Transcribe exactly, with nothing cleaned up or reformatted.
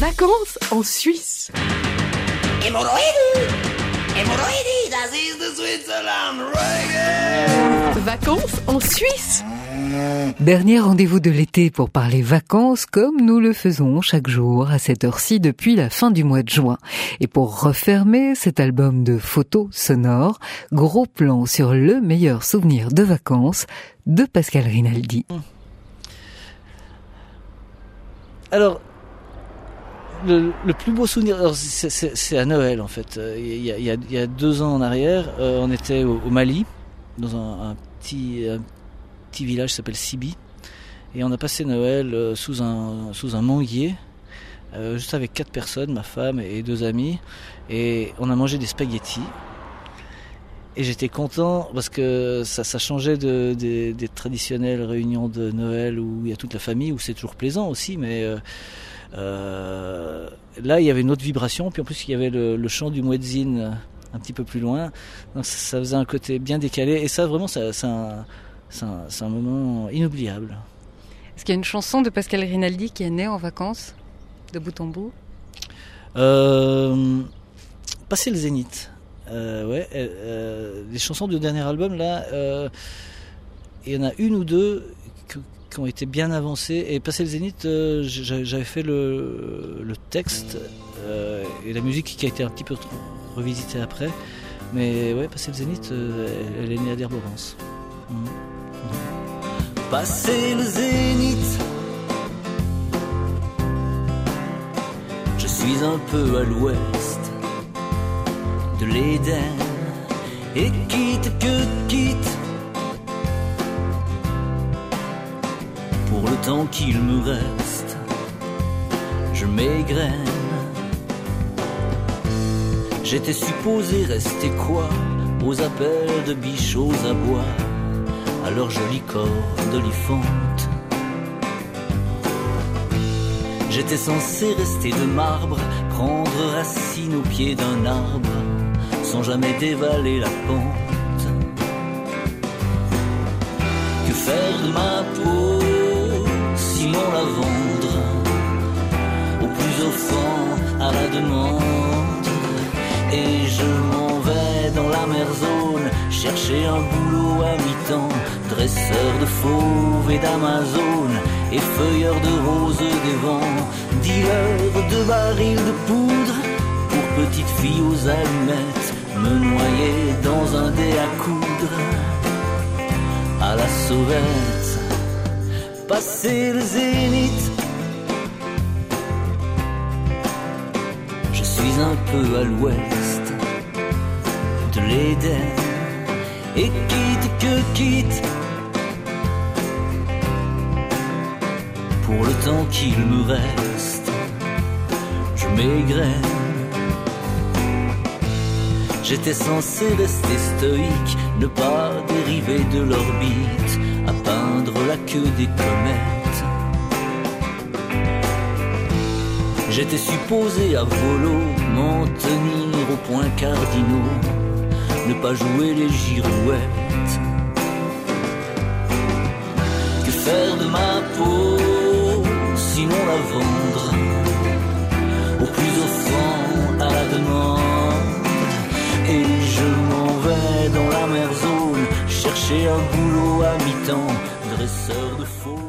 Vacances en Suisse. Vacances en Suisse. Dernier rendez-vous de l'été pour parler vacances comme nous le faisons chaque jour à cette heure-ci depuis la fin du mois de juin. Et pour refermer cet album de photos sonores, gros plan sur le meilleur souvenir de vacances de Pascal Rinaldi. Alors, le, le plus beau souvenir, alors c'est, c'est, c'est à Noël en fait. Il y a, il y a, il y a deux ans en arrière, euh, on était au, au Mali, dans un, un petit... Un petit village qui s'appelle Sibi, et on a passé Noël euh, sous un sous un manguier, euh, juste avec quatre personnes, ma femme et deux amis, et on a mangé des spaghettis. Et j'étais content parce que ça, ça changeait de, des, des traditionnelles réunions de Noël où il y a toute la famille, où c'est toujours plaisant aussi, mais euh, euh, là il y avait une autre vibration, puis en plus il y avait le, le chant du muezzin un petit peu plus loin, donc ça, ça faisait un côté bien décalé, et ça vraiment ça, ça un, C'est un, c'est un moment inoubliable. Est-ce qu'il y a une chanson de Pascal Rinaldi qui est née en vacances, de bout en bout ? euh, Passer le Zénith. Euh, ouais, euh, les chansons du dernier album, là, euh, il y en a une ou deux qui, qui ont été bien avancées. Et Passer le Zénith, euh, j'avais fait le, le texte euh, et la musique qui a été un petit peu revisitée après. Mais ouais, Passer le Zénith, euh, elle est née à d'Herborance. Mmh. Passer le zénith, je suis un peu à l'ouest de l'Éden, et quitte que quitte, pour le temps qu'il me reste, je m'égrène. J'étais supposé rester quoi, aux appels de biches aux abois, à leur joli corps d'olifante. J'étais censé rester de marbre, prendre racine au pied d'un arbre, sans jamais dévaler la pente. Que faire de ma peau, sinon la vendre au plus offrant à la demande. Et je m'en vais dans la mer zone, chercher un boulot à mi-temps, dresseur de fauves et d'Amazone, et feuilleur de roses des vents, dealer de barils de poudre, pour petite fille aux allumettes, me noyer dans un dé à coudre, à la sauvette. Passer le zénith, je suis un peu à l'ouest de l'Éden, et quitte que quitte, pour le temps qu'il me reste, je m'égrène. J'étais censé rester stoïque, ne pas dériver de l'orbite, à peindre la queue des comètes. J'étais supposé à volo m'en tenir aux points cardinaux, ne pas jouer les girouettes. Que faire de ma peau, sinon la vendre au plus offrant à la demande. Et je m'en vais dans la mer zone, chercher un boulot à mi-temps, dresseur de faux.